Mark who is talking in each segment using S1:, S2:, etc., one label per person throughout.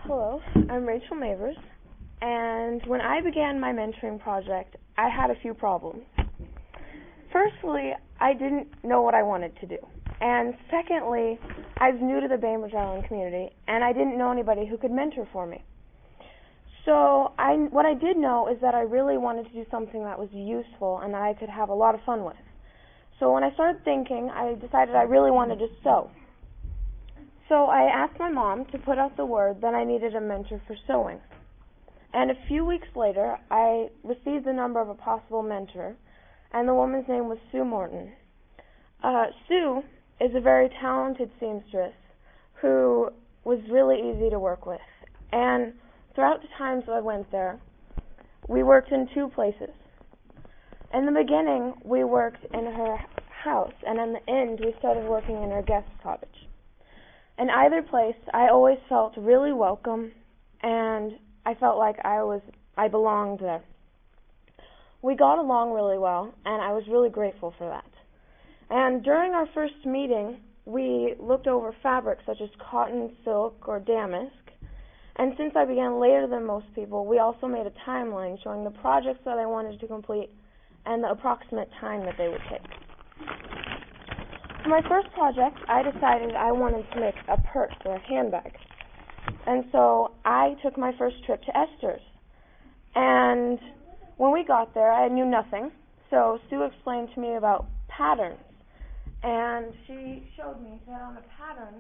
S1: Hello, I'm Rachel Mavers, and when I began my mentoring project, I had a few problems. Firstly, I didn't know what I wanted to do, and secondly, I was new to the Bainbridge Island community, and I didn't know anybody who could mentor for me. So what I did know is that I really wanted to do something that was useful and that I could have a lot of fun with. So when I started thinking, I decided I really wanted to sew. So I asked my mom to put out the word that I needed a mentor for sewing. And a few weeks later, I received the number of a possible mentor, and the woman's name was Sue Morton. Sue is a very talented seamstress who was really easy to work with. And throughout the times I went there, we worked in two places. In the beginning, we worked in her house, and in the end, we started working in her guest cottage. In either place, I always felt really welcome, and I felt like I belonged there. We got along really well, and I was really grateful for that. And during our first meeting, we looked over fabrics such as cotton, silk, or damask. And since I began later than most people, we also made a timeline showing the projects that I wanted to complete and the approximate time that they would take. For my first project, I decided I wanted to make a purse or a handbag. And so I took my first trip to Esther's. And when we got there, I knew nothing. So Sue explained to me about patterns. And she showed me that on a pattern,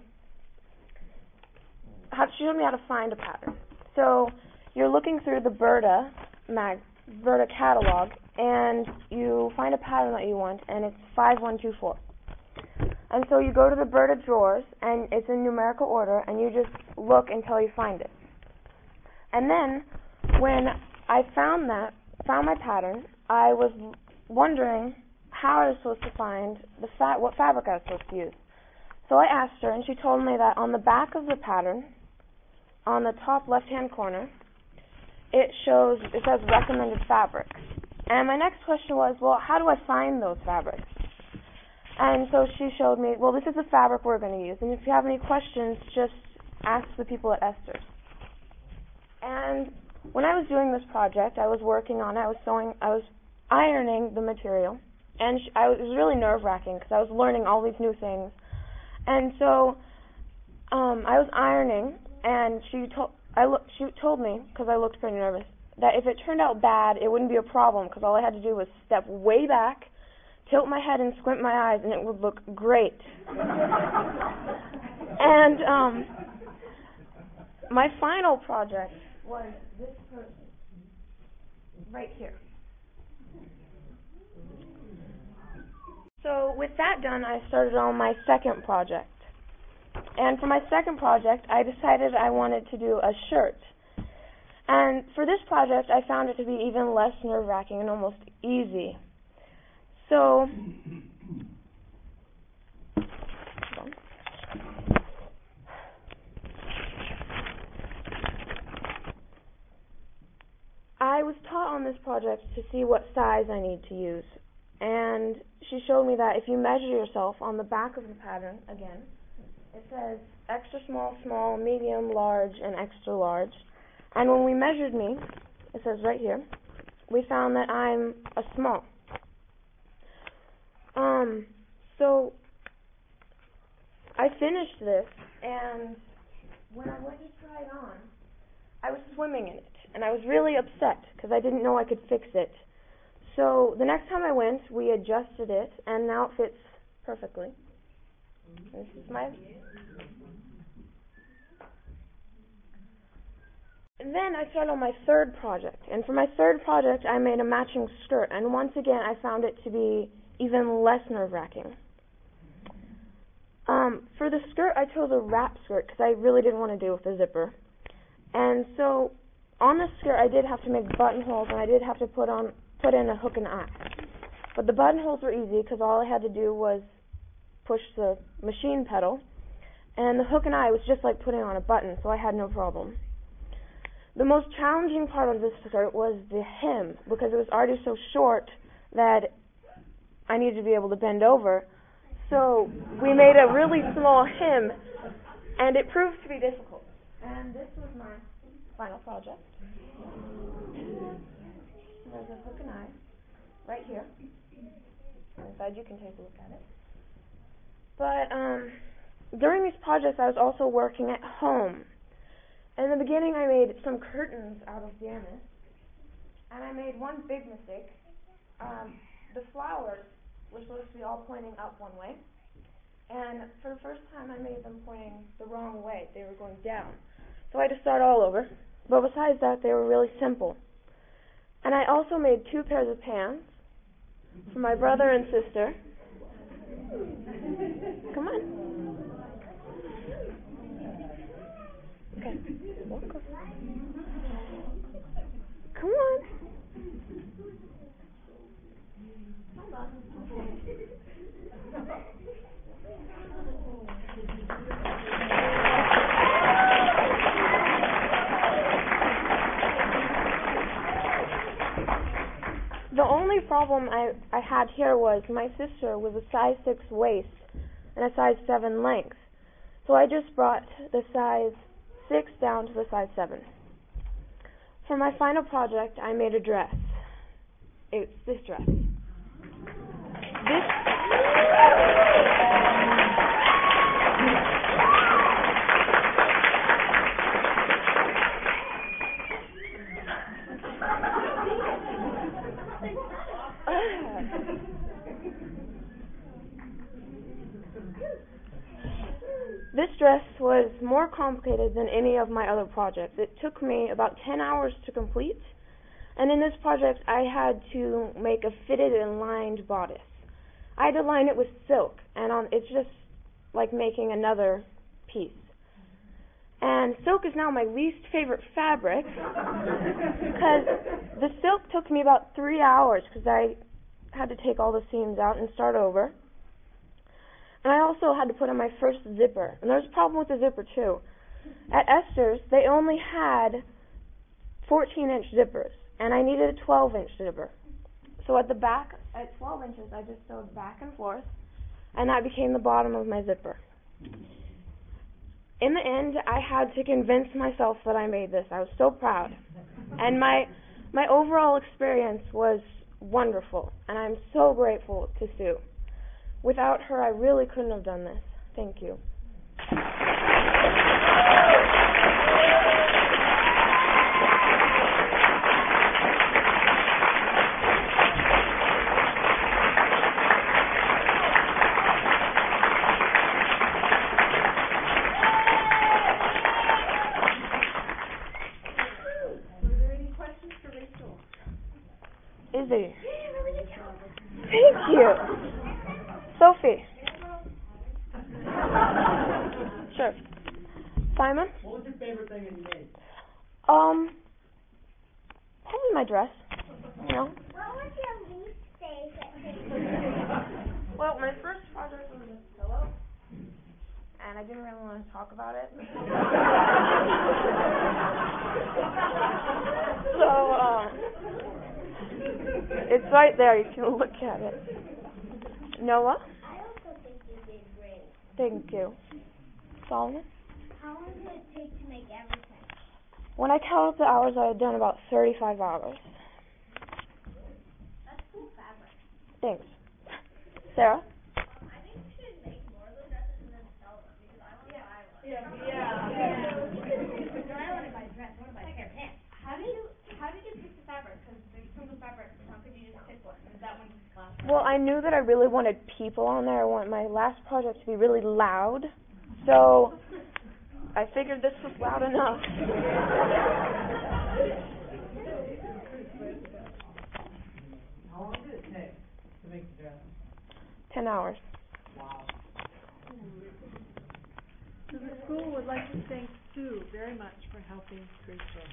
S1: she showed me how to find a pattern. So you're looking through the Berta catalog, and you find a pattern that you want, and it's 5124. And so you go to the Berta drawers, and it's in numerical order, and you just look until you find it. And then, when I found my pattern, I was wondering how I was supposed to find what fabric I was supposed to use. So I asked her, and she told me that on the back of the pattern, on the top left-hand corner, it says recommended fabrics. And my next question was, well, how do I find those fabrics? And so she showed me, well, this is the fabric we're going to use, and if you have any questions, just ask the people at Esther's. And when I was doing this project, I was working on it, I was ironing the material, and it was really nerve-wracking because I was learning all these new things. And so I was ironing, and she told me, because I looked pretty nervous, that if it turned out bad, it wouldn't be a problem because all I had to do was step way back, tilt my head and squint my eyes, and it would look great. And my final project was this person, right here. So with that done, I started on my second project. And for my second project, I decided I wanted to do a shirt. And for this project, I found it to be even less nerve-wracking and almost easy. So, I was taught on this project to see what size I need to use. And she showed me that if you measure yourself on the back of the pattern, again, it says extra small, small, medium, large, and extra large. And when we measured me, it says right here, we found that I'm a small. So I finished this, and when I went to try it on, I was swimming in it, and I was really upset because I didn't know I could fix it. So the next time I went, we adjusted it, and now it fits perfectly. This is And then I started on my third project, and for my third project, I made a matching skirt, and once again, I found it to be even less nerve-wracking. For the skirt, I chose a wrap skirt because I really didn't want to deal with the zipper. And so on the skirt, I did have to make buttonholes, and I did have to put in a hook and eye. But the buttonholes were easy because all I had to do was push the machine pedal, and the hook and eye was just like putting on a button, so I had no problem. The most challenging part of this skirt was the hem because it was already so short that I needed to be able to bend over. So we made a really small hem, and it proved to be difficult. And this was my final project. There's a hook and eye right here. Inside, you can take a look at it. But during these projects, I was also working at home. In the beginning, I made some curtains out of Janus, and I made one big mistake. The flowers were supposed to be all pointing up one way, and for the first time, I made them pointing the wrong way. They were going down. So I had to start all over. But besides that, they were really simple. And I also made 2 pairs of pants for my brother and sister. Come on. Okay. Walk over. Come on. The only problem I had here was my sister was a size 6 waist and a size 7 length. So I just brought the size 6 down to the size 7. For my final project, I made a dress. It's this dress. This dress was more complicated than any of my other projects. It took me about 10 hours to complete, and in this project I had to make a fitted and lined bodice. I had to line it with silk, and it's just like making another piece. And silk is now my least favorite fabric because the silk took me about 3 hours because I had to take all the seams out and start over. And I also had to put on my first zipper. And there's a problem with the zipper, too. At Esther's, they only had 14-inch zippers, and I needed a 12-inch zipper. So at the back, at 12 inches, I just sewed back and forth, and that became the bottom of my zipper. In the end, I had to convince myself that I made this. I was so proud. And my overall experience was wonderful, and I'm so grateful to Sue. Without her, I really couldn't have done this. Thank you.
S2: Are there any questions for Rachel?
S1: Izzy. Thank you. Sophie. Sure. Simon?
S3: What was your favorite thing that you made?
S1: Probably my dress. You know?
S4: What was your least favorite thing?
S1: Well, my first project was a pillow, and I didn't really want to talk about it. So, it's right there. You can look at it. Noah?
S4: I also think you did great.
S1: Thank you. Solomon?
S4: How long did it take to make everything?
S1: When I counted the hours, I had done about 35 hours.
S4: That's cool fabric.
S1: Thanks. Sarah?
S4: I think we should make more of those dresses and then sell them because I want to buy one.
S2: Yeah.
S4: No, I want to buy a dress. I want to buy a pair of pants. How did you pick the fabric? Because there's tons of fabric. How could you just pick one? Is that one last?
S1: Well, I knew that I really wanted people on there. I want my last project to be really loud. So I figured this was loud enough.
S3: How long did it take to make the dress?
S1: 10 hours.
S3: Wow.
S2: So the school would like to thank Sue very much for helping Rachel.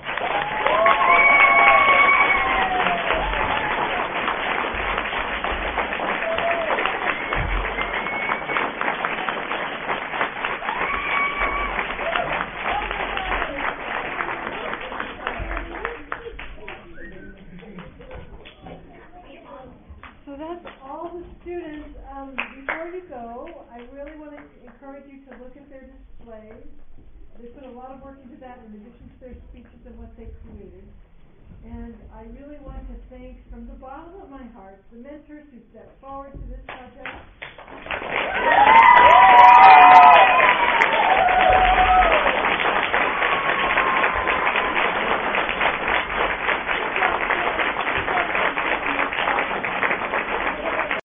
S2: So that's all the students. Before you go, I really want to encourage you to look at their displays. They put a lot of work into that in addition to their speeches and what they created. And I really want to thank from the bottom of my heart the mentors who stepped forward to this project.